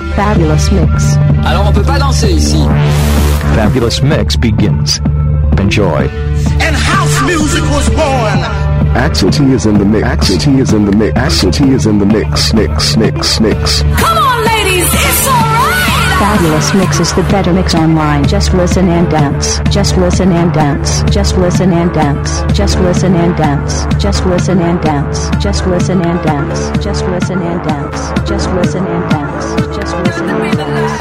Fabulous Mix. Alors on peut pas danser ici. Fabulous Mix begins. Enjoy. And house music was born. Axel T is in the mix. Axel T is in the mix. Axel T is in the mix. Mix. Come on, ladies, it's alright. Fabulous Mix is the better mix online. Just listen and dance. Just listen and dance. Just listen and dance. Just listen and dance. Just listen and dance. Just listen and dance. Just listen and dance. Just listen and dance. Just listen and dance.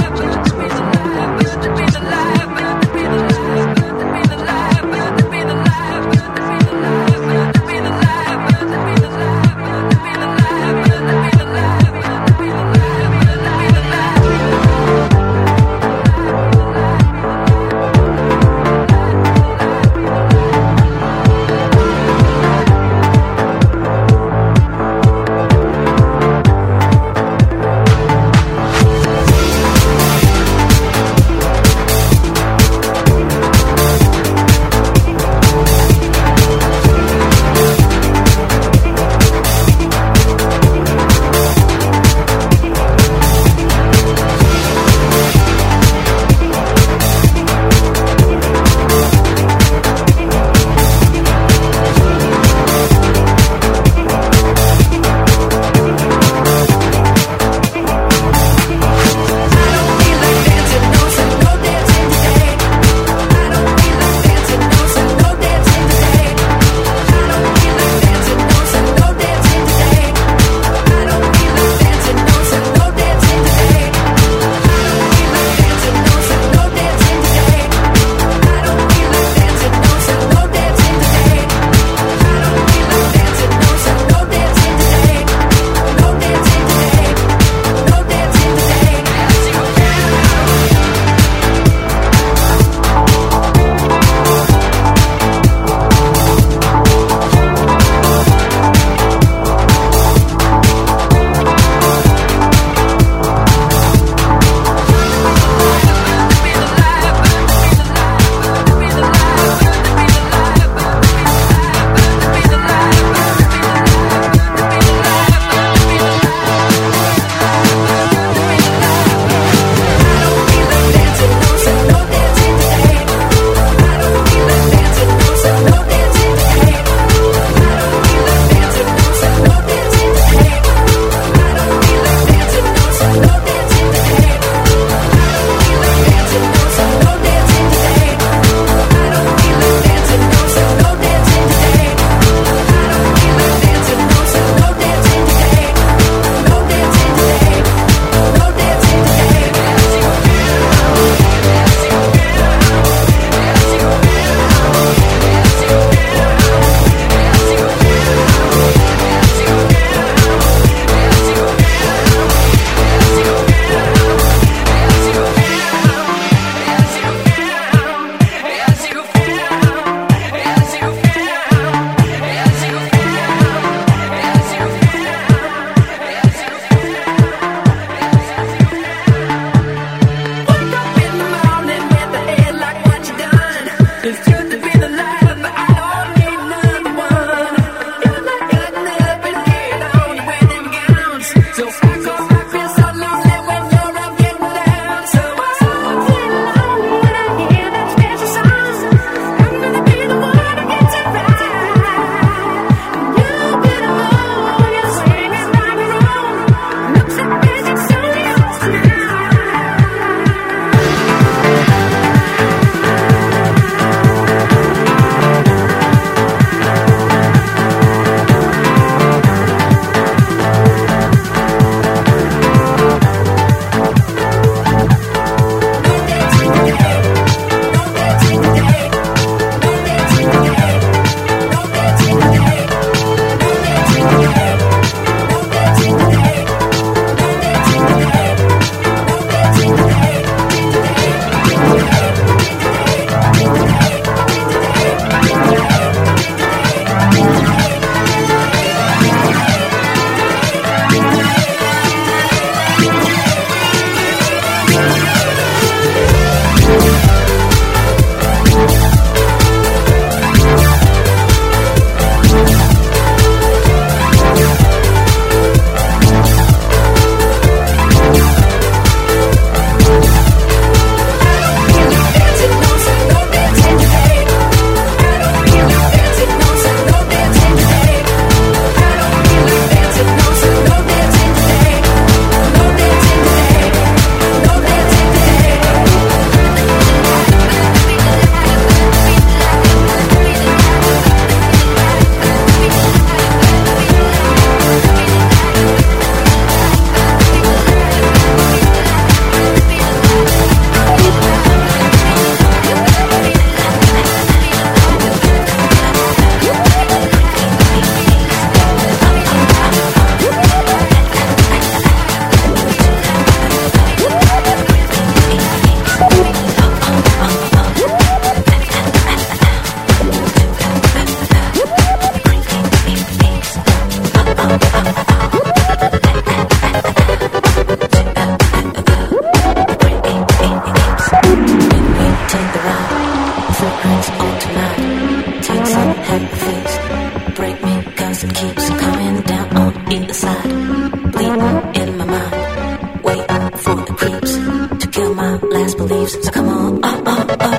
class believes. So come on, down to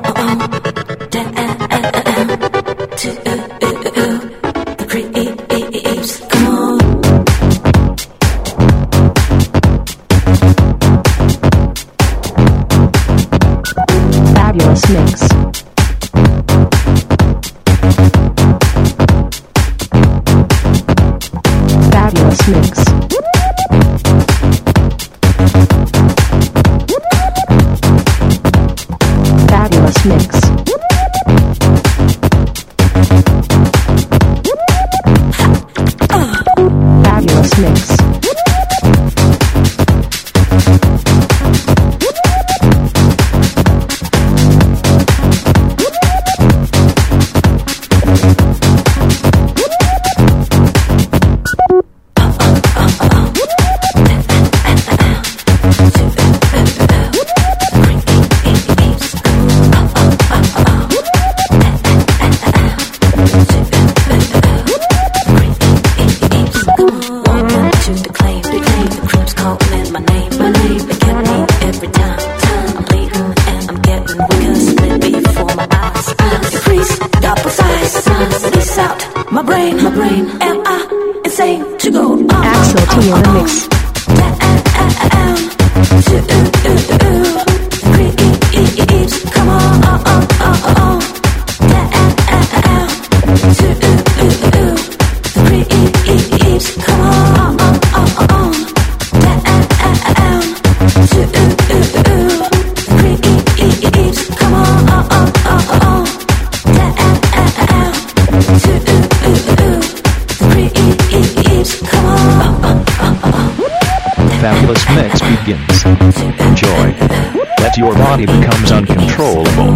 the creeps. Come on. Fabulous mix. Fabulous mix. Fabulous mix. Fabulous mix. Axel T in the mix. Fabulous mix begins. Enjoy. Let your body becomes uncontrollable.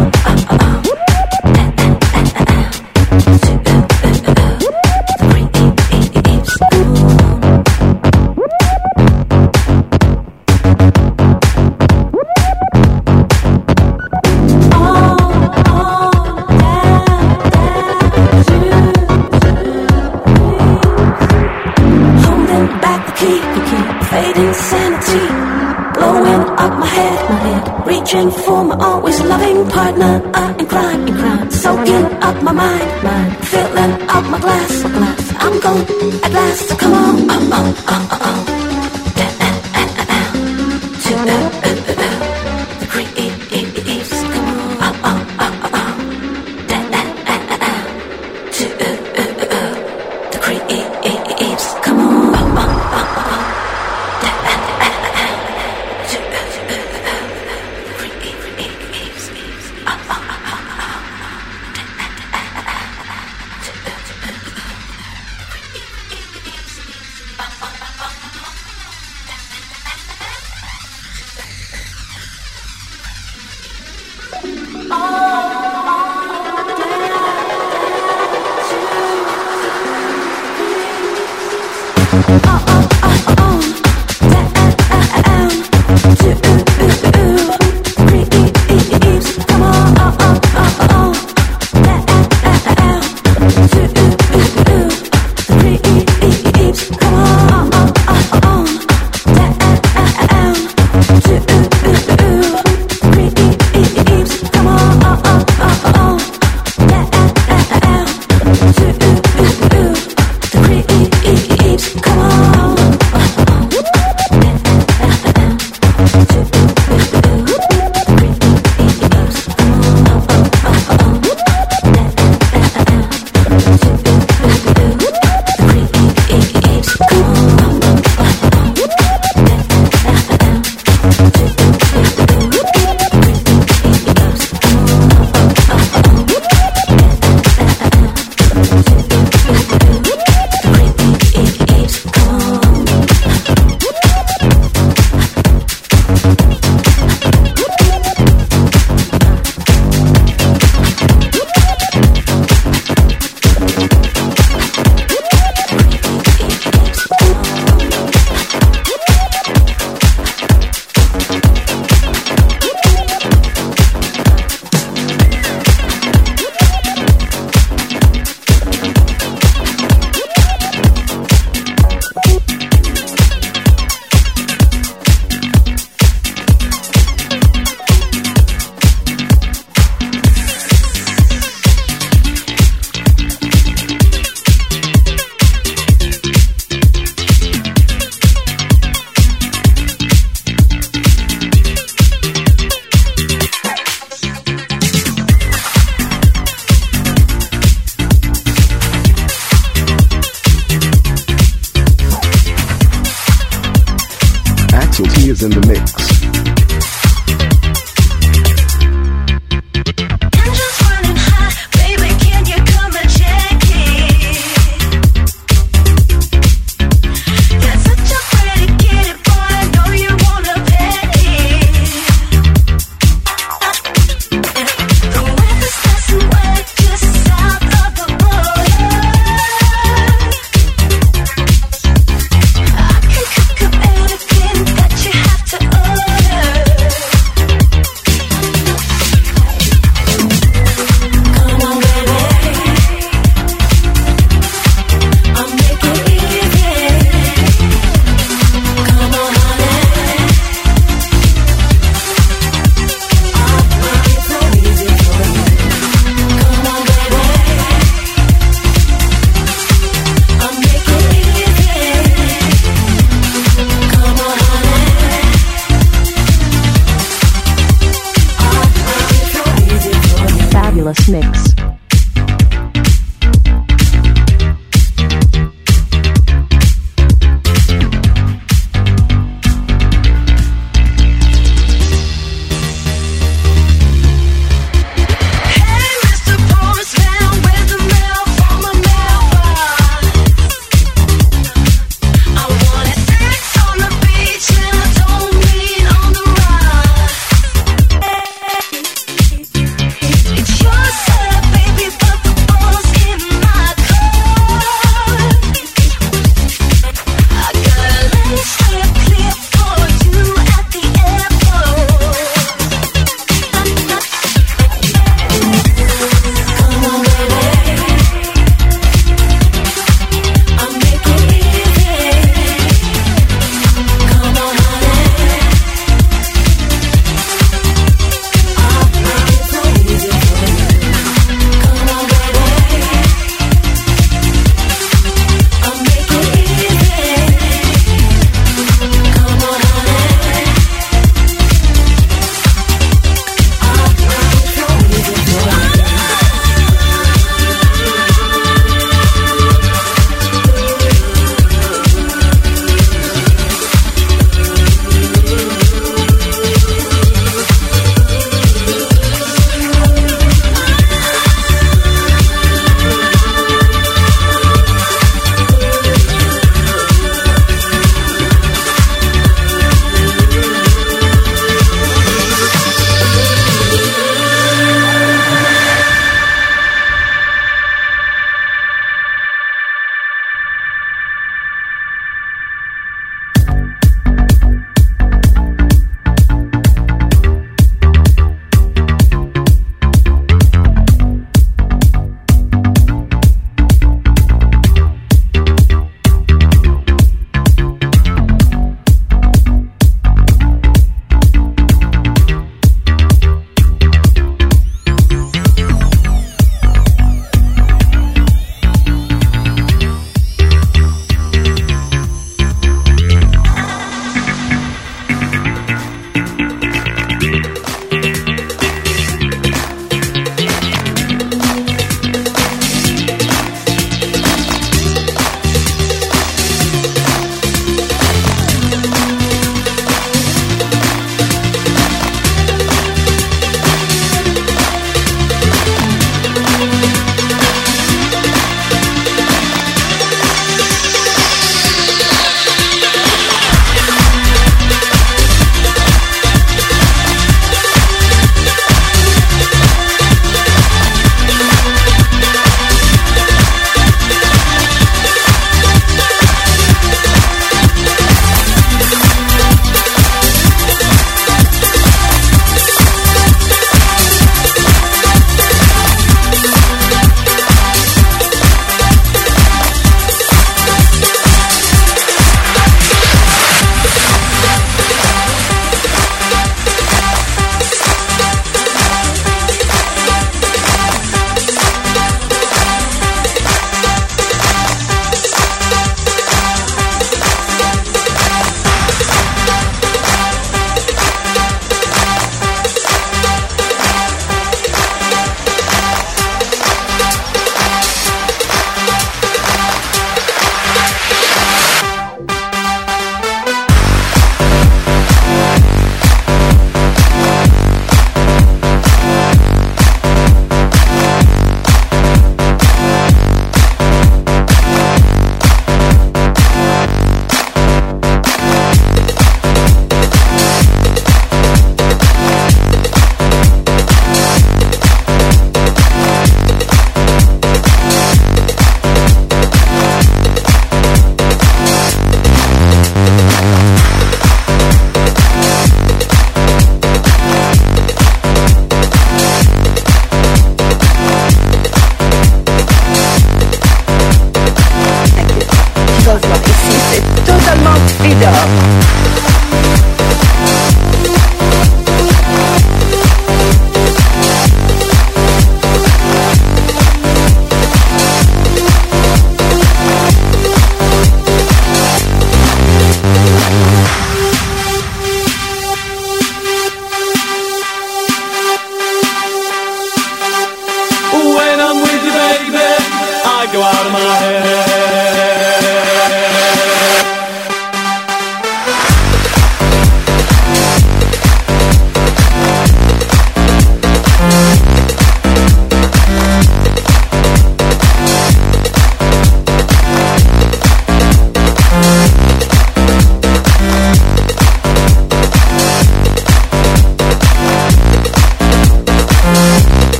Reaching for my always loving partner in crime, soaking up my mind, filling up my glass. I'm gone at last, so come on, to the creeps, come on, to the creeps, come on. Come on. is in the mix. Mix. It's your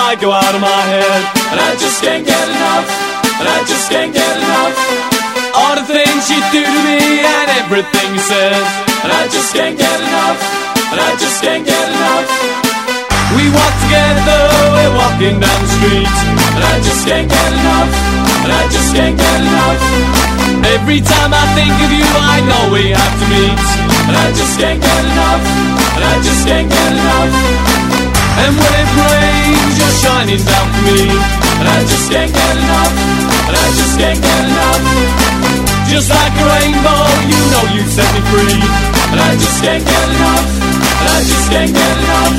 I go out of my head. And I just can't get enough. And I just can't get enough. All the things you do to me and everything you said. And I just can't get enough. And I just can't get enough. We walk together, we're walking down the street. And I just can't get enough. And I just can't get enough. Every time I think of you, I know we have to meet. And I just can't get enough. And I just can't get enough. And when it rains, you're shining down for me. And I just can't get enough. And I just can't get enough. Just like a rainbow, you know you set me free. And I just can't get enough. And I just can't get enough.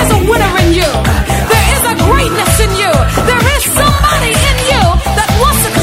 There is somebody in you that wants to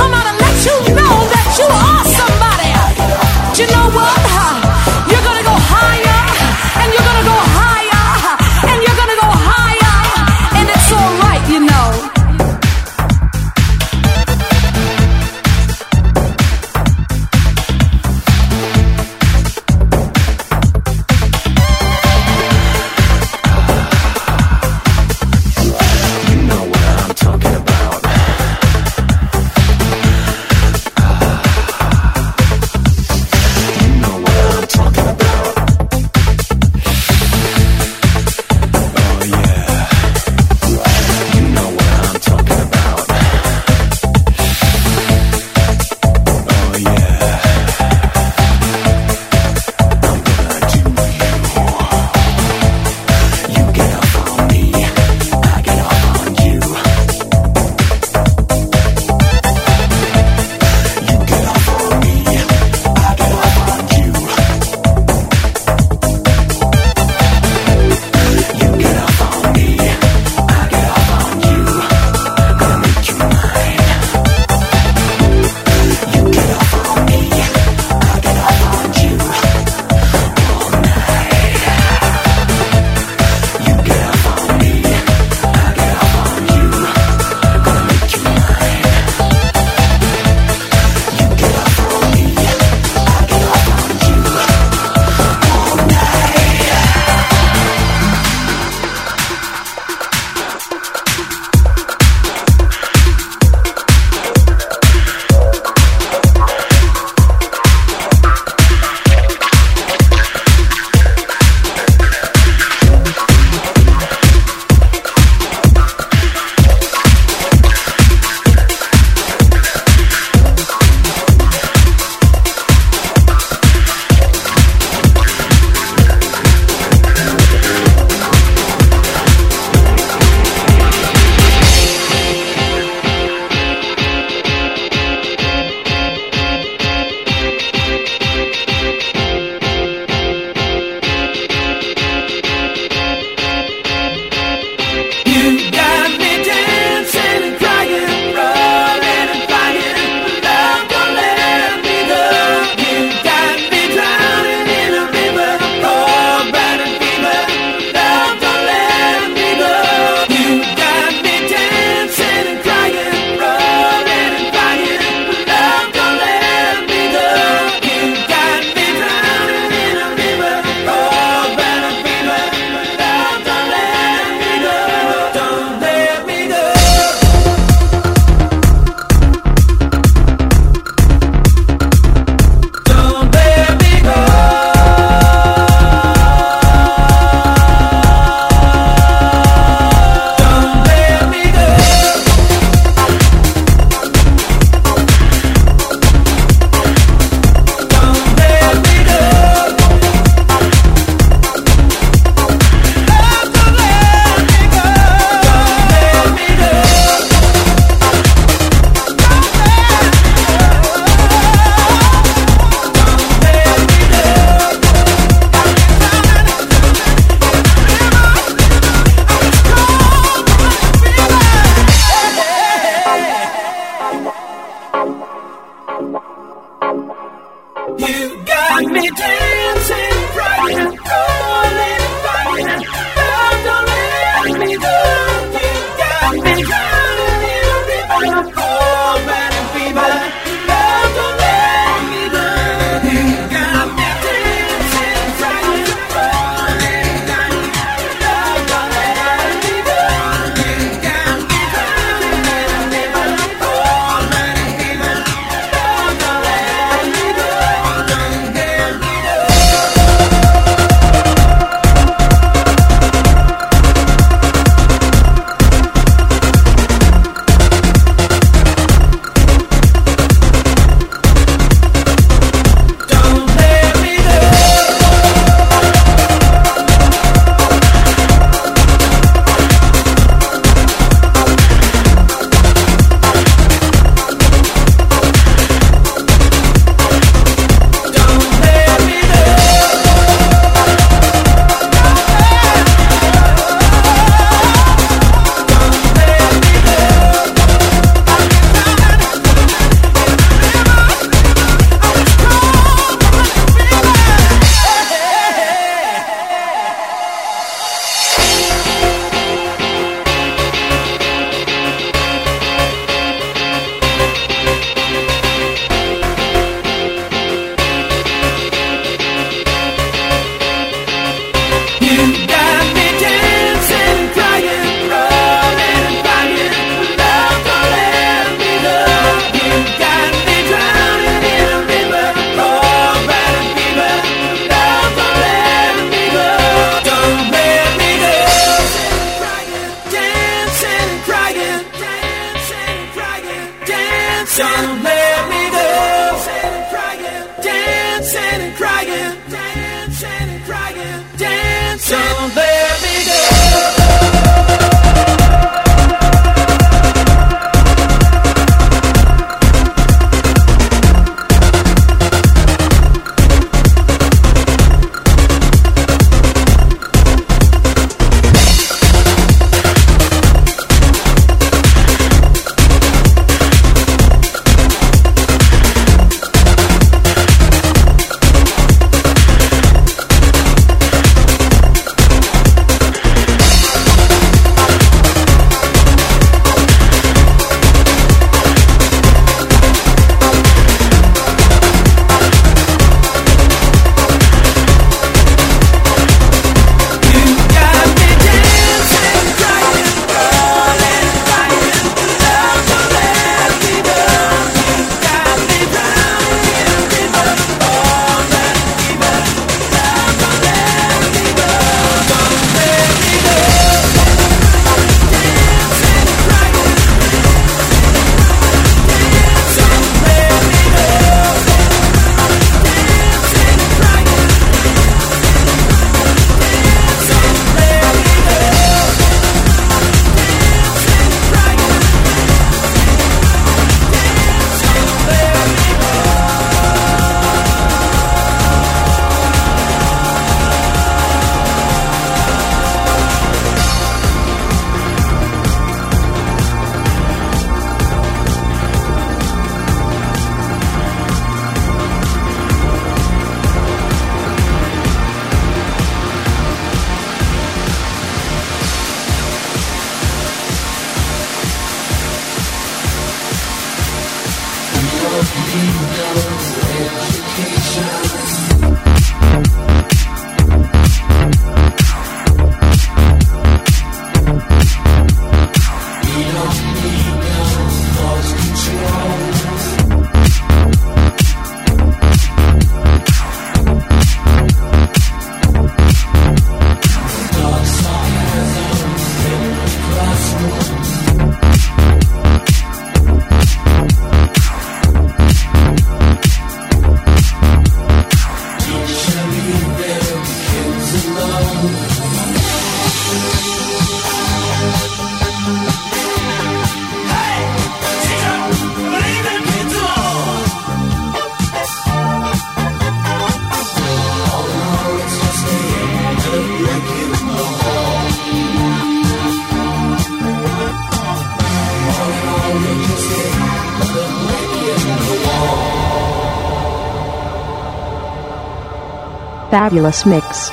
Fabulous mix.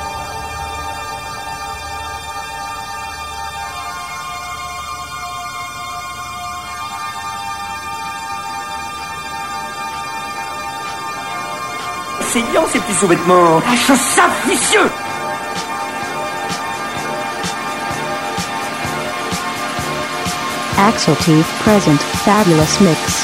Essayons ces petits sous-vêtements. Je sens vicieux. Axel T present Fabulous mix.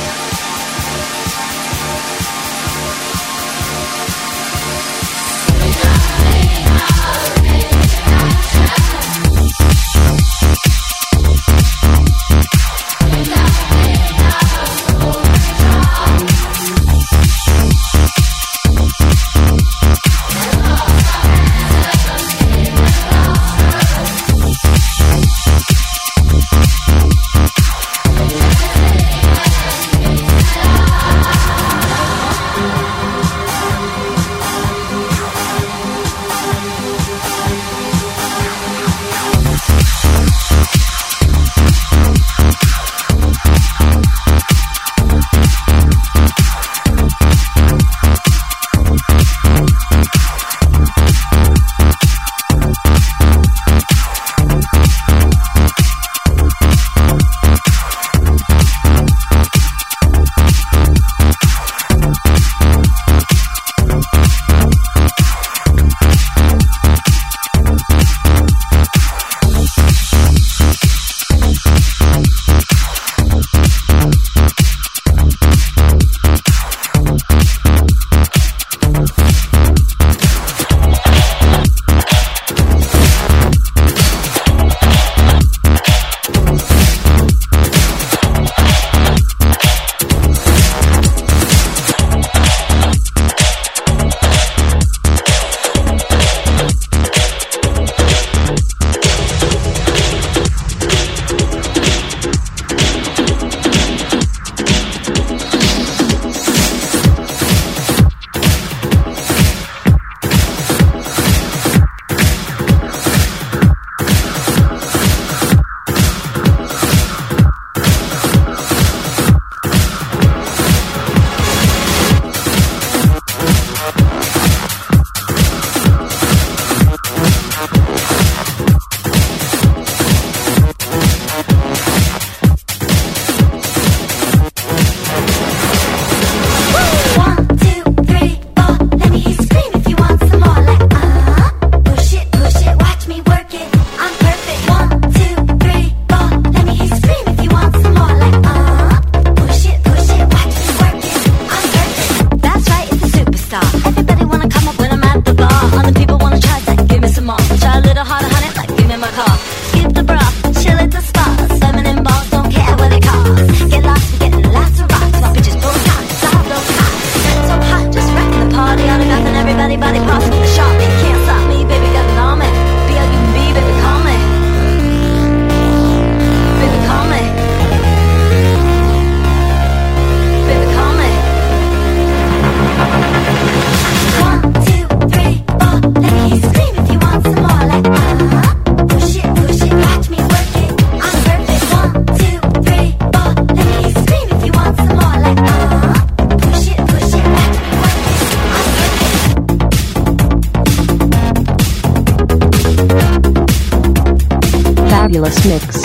Fabulous mix.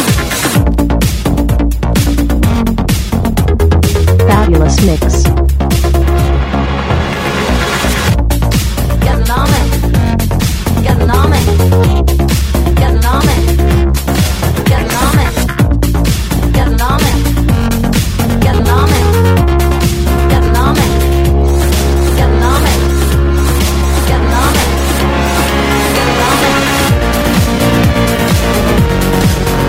Fabulous mix. Getting on it. Getting on it. Getting on it. Getting on it. Getting on it. Getting on it. Getting on it. Getting on it. Getting on it. Getting on it.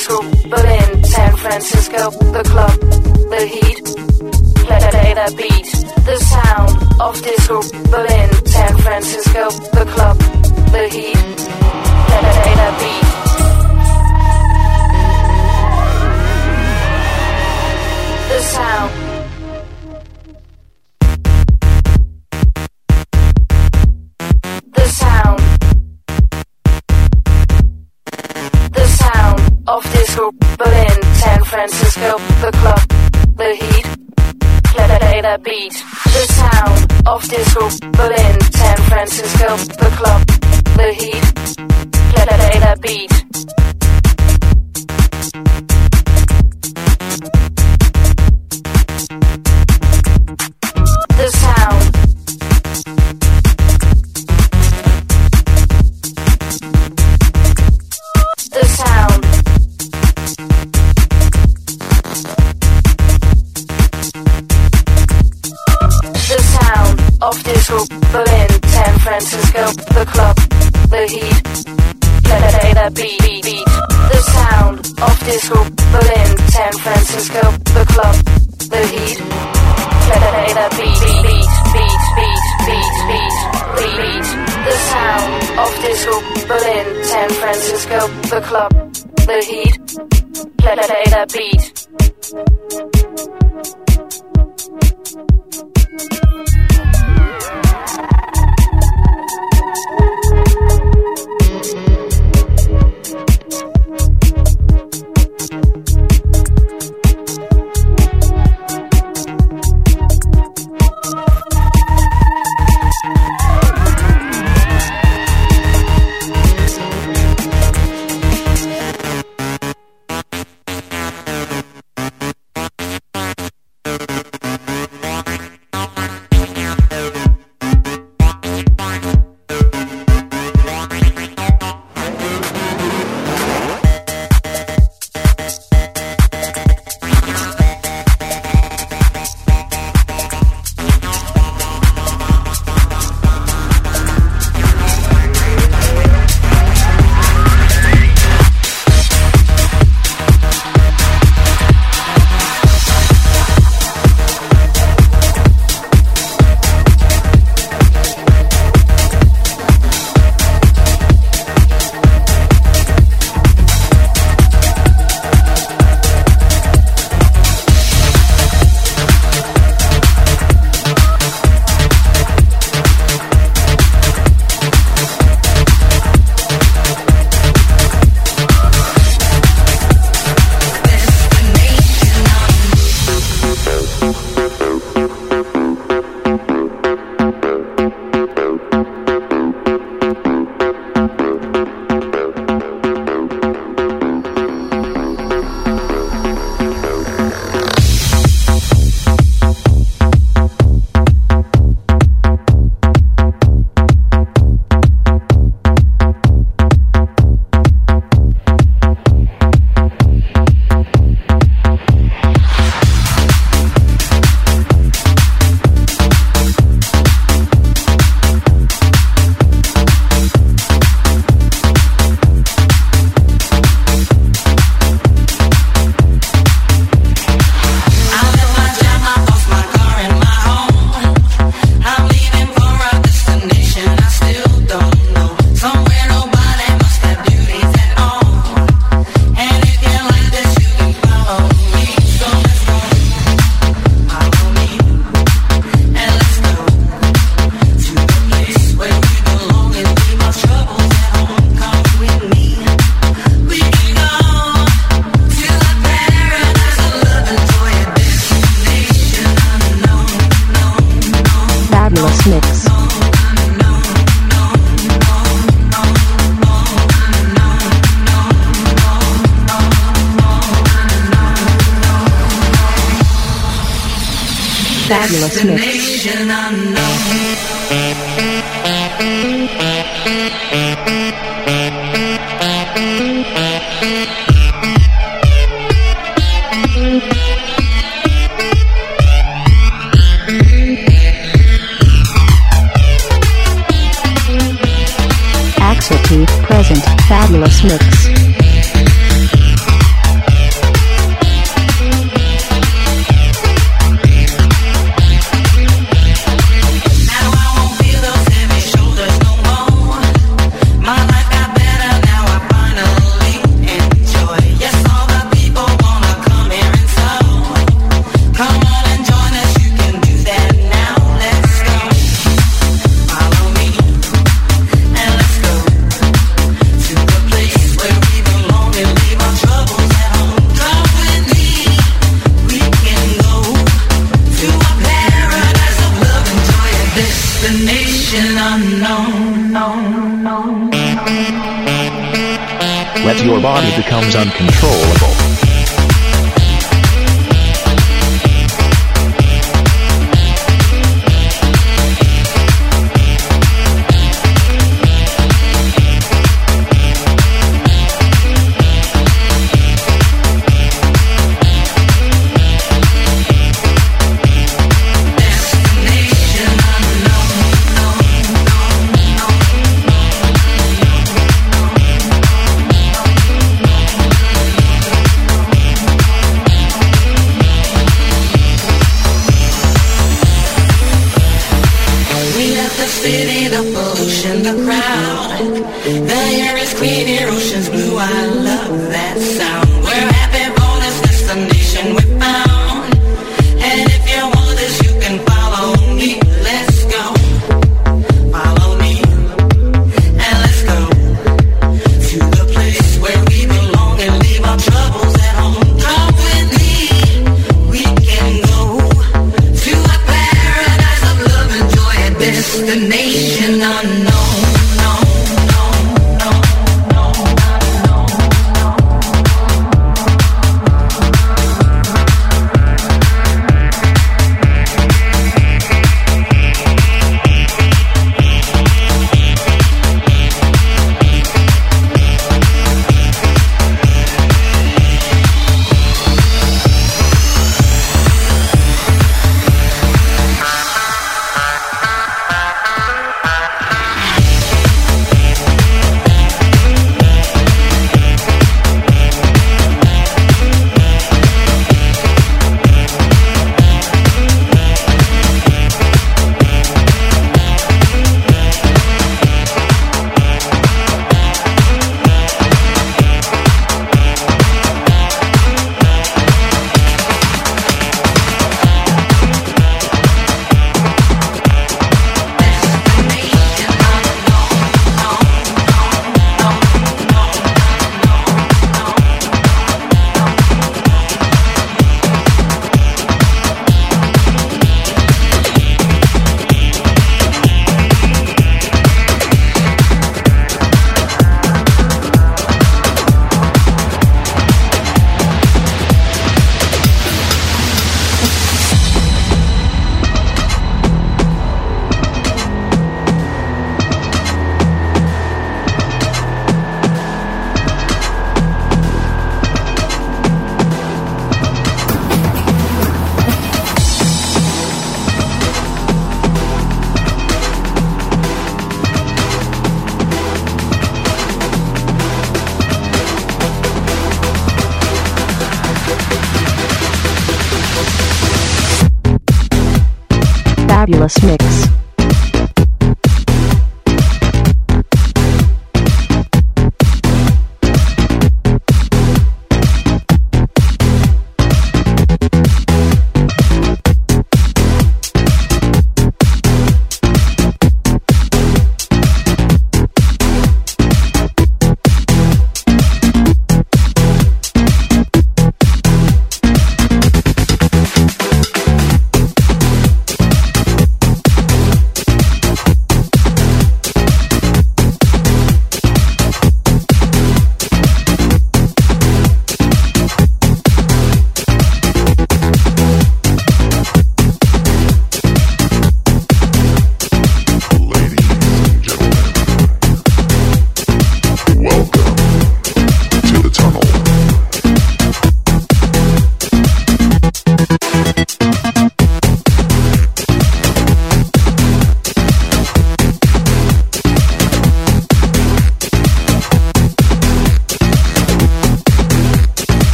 disco, Berlin, San Francisco, the club, the heat, play that beat. The sound of disco, Berlin, San Francisco, the club, the heat, play that beat. The sound. The sound. The sound of disco, Berlin, San Francisco, the club, the heat, play that beat. The sound of disco, Berlin, San Francisco, the club, the heat, play that beat. The sound. The sound. The sound of disco, Berlin, San Francisco, the club, the heat, play that beat. The sound of disco, Berlin, San Francisco, the club, the heat, play that beat. The sound of disco, Berlin, San Francisco, the club, the heat, play that beat. Fabulous mix. Axel T present Fabulous mix. that your body becomes uncontrollable. Fabulous mix.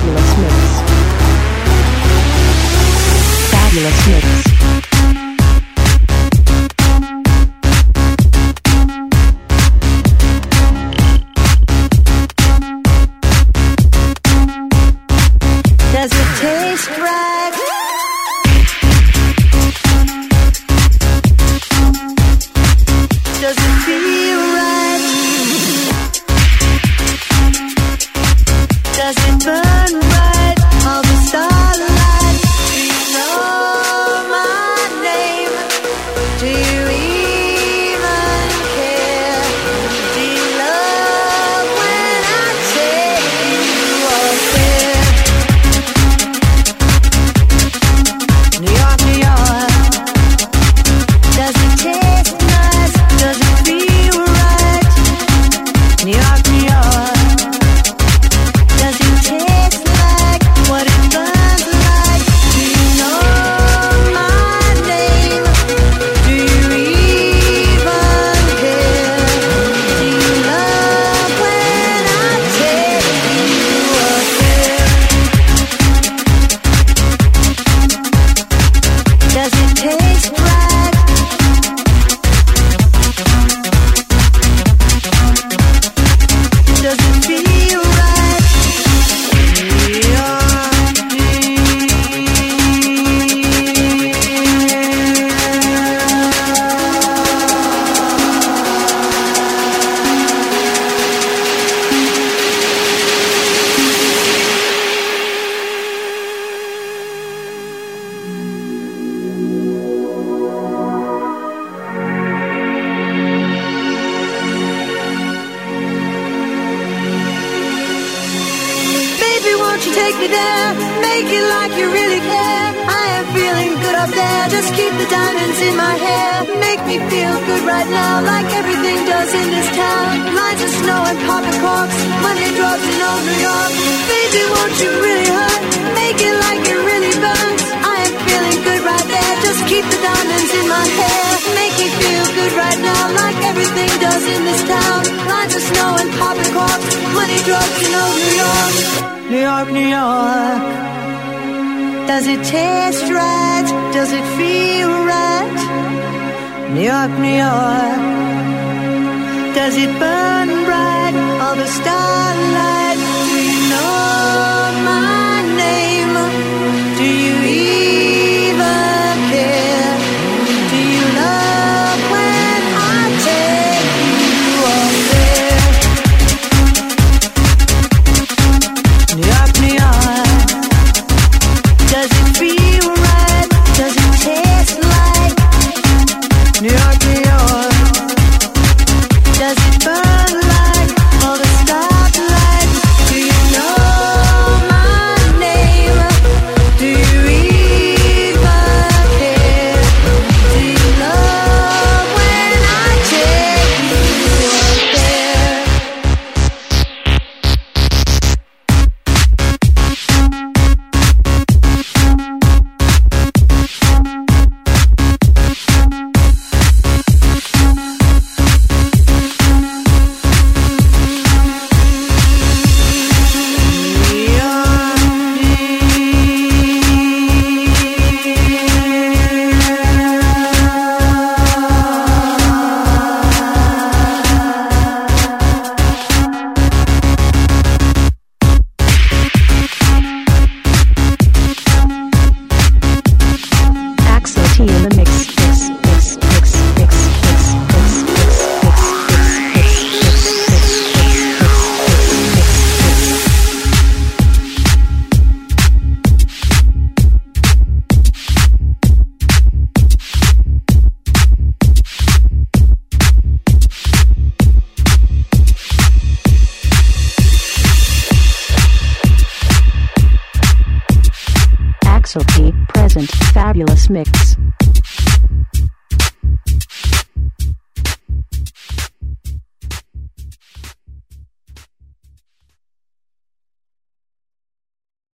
Fabulous mix. Fabulous mix. Does it taste right? Does it feel right? Does it burn right? All the starlight. Do you know my name? Do you even care? Do you love when I take you up there? New York, New York. Does it taste nice? Does it feel right? New York, New York. Does it taste like what it burns like? Do you know my name? Do you even care? Do you love when I take you up there? Does it taste right? Does it feel right? Baby, won't you take me there? Make it like you really care. I am feeling good up there. Just keep the diamonds in my hair. Make me feel good right now, like everything does in this town. Lines of snow and popping corks, money drops in old New York. Baby, won't you really hurt? Make it like it really burns. I am feeling good right there. Just keep the diamonds in my hair. Make me feel good right now, like everything does in this town. Lines of snow and popping corks, money drops in old New York. New York, New York. Does it taste right? Does it feel right? New York, New York. Does it burn bright? All the starlight. Do you know my name? Do you even care? Do you love when I take you up there? New York, New York. Does it feel right? Does it taste like New York, New York? Does it burn like all the stoplights? Do you know my name? Do you even care? Do you love when I take you up there? Axel T in the mix. Axel T present fabulous mix.